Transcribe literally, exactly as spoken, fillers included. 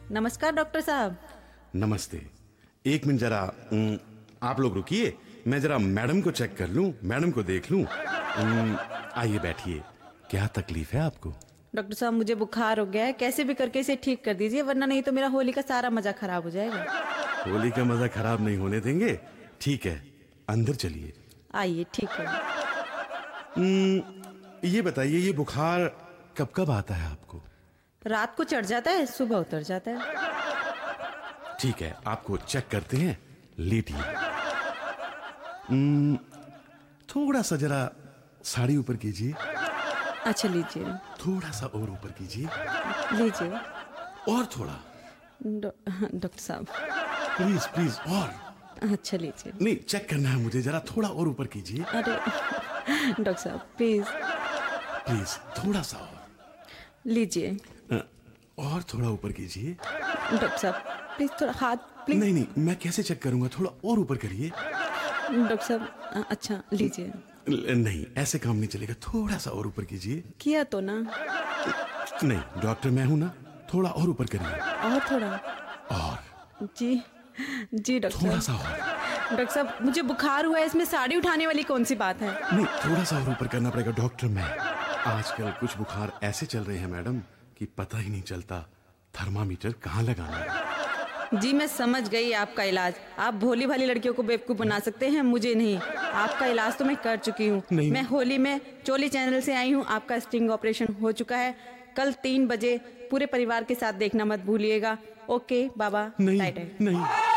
नमस्कार डॉक्टर साहब। नमस्ते। एक मिनट जरा उम, आप लोग रुकिए, मैं जरा मैडम को चेक कर लूं, मैडम को देख लूं। उम, आइए बैठिए। क्या तकलीफ है आपको? डॉक्टर साहब मुझे बुखार हो गया है, कैसे भी करके इसे ठीक कर दीजिए, वरना नहीं तो मेरा होली का सारा मजा खराब हो जाएगा। होली का मजा खराब नहीं होने देंगे। ठीक है, अंदर चलिए। आइए, ठीक है। उम, ये बताइए, ये बुखार कब कब आता है आपको? रात को चढ़ जाता है, सुबह उतर जाता है। ठीक है, आपको चेक करते हैं, लेटिए। उम, थोड़ा सा जरा साड़ी ऊपर कीजिए। अच्छा लीजिए। थोड़ा सा और ऊपर कीजिए। लीजिए। और थोड़ा। डॉक्टर साहब प्लीज प्लीज और। अच्छा लीजिए। नहीं, चेक करना है मुझे, जरा थोड़ा और ऊपर कीजिए। अरे डॉक्टर साहब प्लीज प्लीज थोड़ा सा और। लीजिए। और थोड़ा ऊपर कीजिए। डॉक्टर साहब प्लीज थोड़ा हाथ प्लीज। नहीं नहीं, मैं कैसे चेक करूंगा, थोड़ा और ऊपर करिए। डॉक्टर साहब अच्छा लीजिए। नहीं, ऐसे काम नहीं चलेगा, थोड़ा सा और ऊपर कीजिए। किया तो ना। नहीं, डॉक्टर मैं हूं ना, थोड़ा और ऊपर करिए। और थोड़ा और। जी जी डॉक्टर थोड़ा सा और। डॉक्टर साहब मुझे बुखार हुआ है, इसमें साड़ी उठाने वाली कौन सी बात है? नहीं, थोड़ा सा और ऊपर करना पड़ेगा डॉक्टर। मैं आजकल कुछ बुखार ऐसे चल रहे हैं मैडम कि पता ही नहीं चलता थर्मामीटर कहाँ लगाना है। जी मैं समझ गई आपका इलाज। आप भोली भाली लड़कियों को बेवकूफ बना सकते हैं, मुझे नहीं। आपका इलाज तो मैं कर चुकी हूँ। मैं होली में चोली चैनल से आई हूँ। आपका स्टिंग ऑपरेशन हो चुका है। कल तीन बजे पूरे परिवार के साथ देखना मत भूलिएगा। ओके बाबा। नहीं टाइट है। नहीं